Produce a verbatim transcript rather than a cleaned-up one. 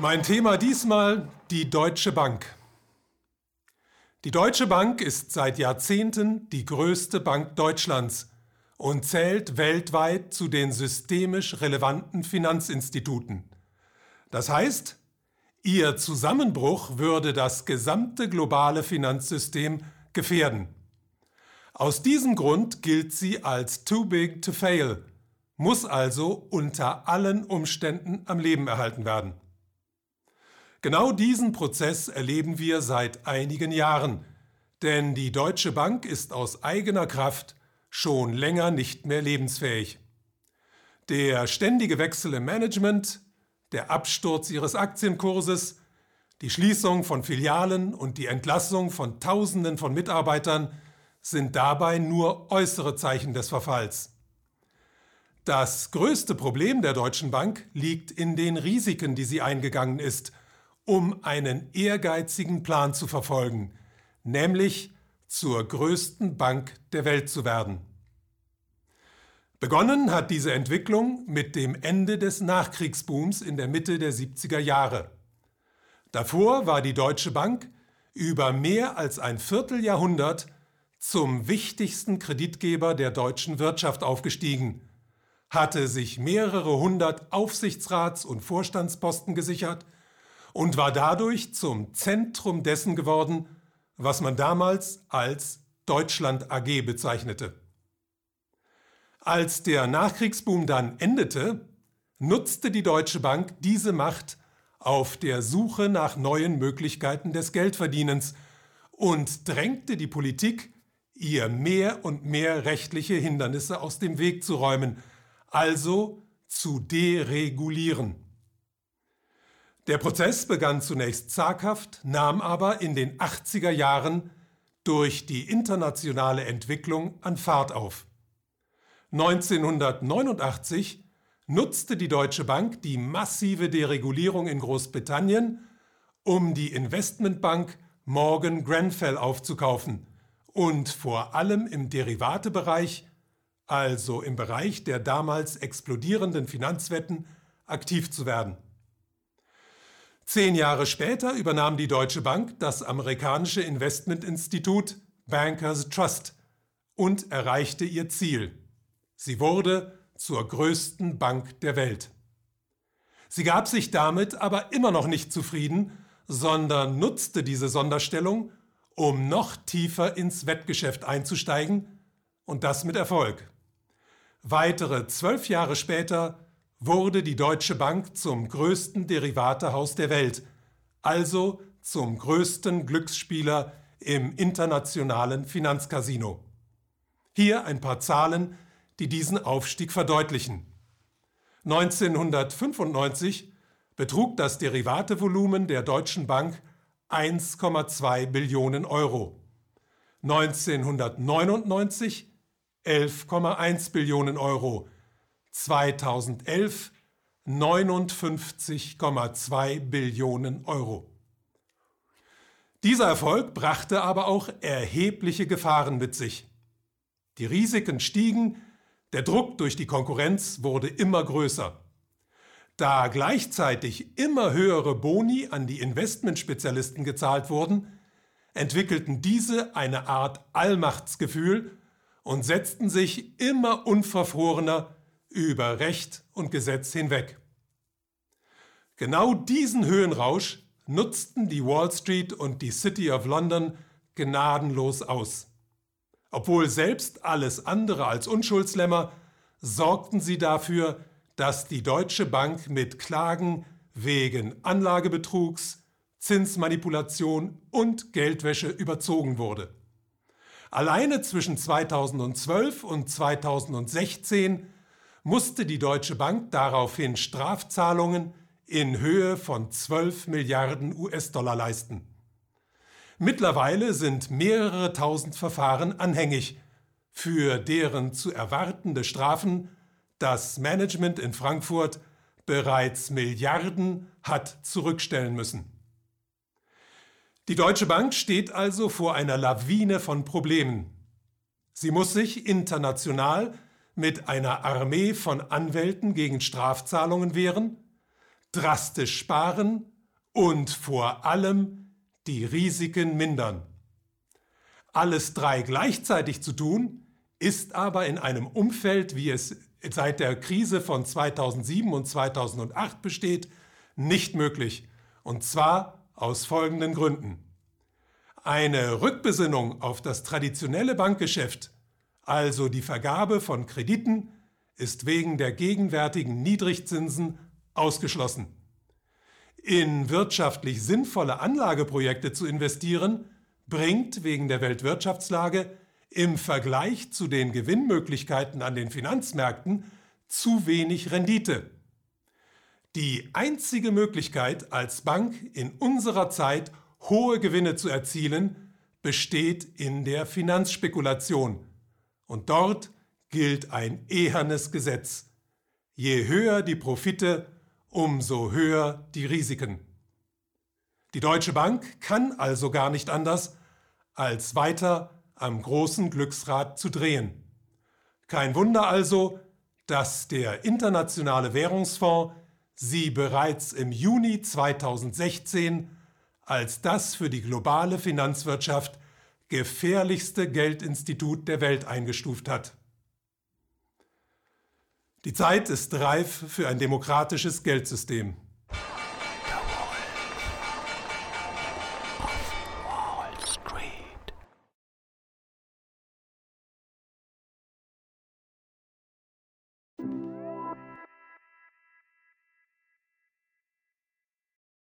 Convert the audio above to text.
Mein Thema diesmal die Deutsche Bank. Die Deutsche Bank ist seit Jahrzehnten die größte Bank Deutschlands und zählt weltweit zu den systemisch relevanten Finanzinstituten. Das heißt, ihr Zusammenbruch würde das gesamte globale Finanzsystem gefährden. Aus diesem Grund gilt sie als too big to fail, muss also unter allen Umständen am Leben erhalten werden. Genau diesen Prozess erleben wir seit einigen Jahren, denn die Deutsche Bank ist aus eigener Kraft schon länger nicht mehr lebensfähig. Der ständige Wechsel im Management, der Absturz ihres Aktienkurses, die Schließung von Filialen und die Entlassung von Tausenden von Mitarbeitern sind dabei nur äußere Zeichen des Verfalls. Das größte Problem der Deutschen Bank liegt in den Risiken, die sie eingegangen ist, um einen ehrgeizigen Plan zu verfolgen, nämlich zur größten Bank der Welt zu werden. Begonnen hat diese Entwicklung mit dem Ende des Nachkriegsbooms in der Mitte der siebziger Jahre. Davor war die Deutsche Bank über mehr als ein Vierteljahrhundert zum wichtigsten Kreditgeber der deutschen Wirtschaft aufgestiegen, hatte sich mehrere hundert Aufsichtsrats- und Vorstandsposten gesichert und war dadurch zum Zentrum dessen geworden, was man damals als Deutschland A G bezeichnete. Als der Nachkriegsboom dann endete, nutzte die Deutsche Bank diese Macht auf der Suche nach neuen Möglichkeiten des Geldverdienens und drängte die Politik, ihr mehr und mehr rechtliche Hindernisse aus dem Weg zu räumen, also zu deregulieren. Der Prozess begann zunächst zaghaft, nahm aber in den achtziger Jahren durch die internationale Entwicklung an Fahrt auf. neunzehnhundertneunundachtzig nutzte die Deutsche Bank die massive Deregulierung in Großbritannien, um die Investmentbank Morgan Grenfell aufzukaufen und vor allem im Derivatebereich, also im Bereich der damals explodierenden Finanzwetten, aktiv zu werden. Zehn Jahre später übernahm die Deutsche Bank das amerikanische Investmentinstitut Bankers Trust und erreichte ihr Ziel. Sie wurde zur größten Bank der Welt. Sie gab sich damit aber immer noch nicht zufrieden, sondern nutzte diese Sonderstellung, um noch tiefer ins Wettgeschäft einzusteigen, und das mit Erfolg. Weitere zwölf Jahre später wurde die Deutsche Bank zum größten Derivatehaus der Welt, also zum größten Glücksspieler im internationalen Finanzcasino. Hier ein paar Zahlen, die diesen Aufstieg verdeutlichen. neunzehnhundertfünfundneunzig betrug das Derivatevolumen der Deutschen Bank eins Komma zwei Billionen Euro. neunzehnhundertneunundneunzig elf Komma eins Billionen Euro. zweitausendelf neunundfünfzig Komma zwei Billionen Euro. Dieser Erfolg brachte aber auch erhebliche Gefahren mit sich. Die Risiken stiegen, der Druck durch die Konkurrenz wurde immer größer. Da gleichzeitig immer höhere Boni an die Investmentspezialisten gezahlt wurden, entwickelten diese eine Art Allmachtsgefühl und setzten sich immer unverfrorener über Recht und Gesetz hinweg. Genau diesen Höhenrausch nutzten die Wall Street und die City of London gnadenlos aus. Obwohl selbst alles andere als Unschuldslämmer, sorgten sie dafür, dass die Deutsche Bank mit Klagen wegen Anlagebetrugs, Zinsmanipulation und Geldwäsche überzogen wurde. Alleine zwischen zweitausendzwölf und zweitausendsechzehn musste die Deutsche Bank daraufhin Strafzahlungen in Höhe von zwölf Milliarden U S-Dollar leisten. Mittlerweile sind mehrere tausend Verfahren anhängig, für deren zu erwartende Strafen das Management in Frankfurt bereits Milliarden hat zurückstellen müssen. Die Deutsche Bank steht also vor einer Lawine von Problemen. Sie muss sich international mit einer Armee von Anwälten gegen Strafzahlungen wehren, drastisch sparen und vor allem die Risiken mindern. Alles drei gleichzeitig zu tun, ist aber in einem Umfeld, wie es seit der Krise von zweitausendsieben und zweitausendacht besteht, nicht möglich. Und zwar aus folgenden Gründen. Eine Rückbesinnung auf das traditionelle Bankgeschäft, also die Vergabe von Krediten, ist wegen der gegenwärtigen Niedrigzinsen ausgeschlossen. In wirtschaftlich sinnvolle Anlageprojekte zu investieren, bringt wegen der Weltwirtschaftslage im Vergleich zu den Gewinnmöglichkeiten an den Finanzmärkten zu wenig Rendite. Die einzige Möglichkeit, als Bank in unserer Zeit hohe Gewinne zu erzielen, besteht in der Finanzspekulation. Und dort gilt ein ehernes Gesetz. Je höher die Profite, umso höher die Risiken. Die Deutsche Bank kann also gar nicht anders, als weiter am großen Glücksrad zu drehen. Kein Wunder also, dass der Internationale Währungsfonds sie bereits im Juni zweitausendsechzehn als das für die globale Finanzwirtschaft gefährlichste Geldinstitut der Welt eingestuft hat. Die Zeit ist reif für ein demokratisches Geldsystem.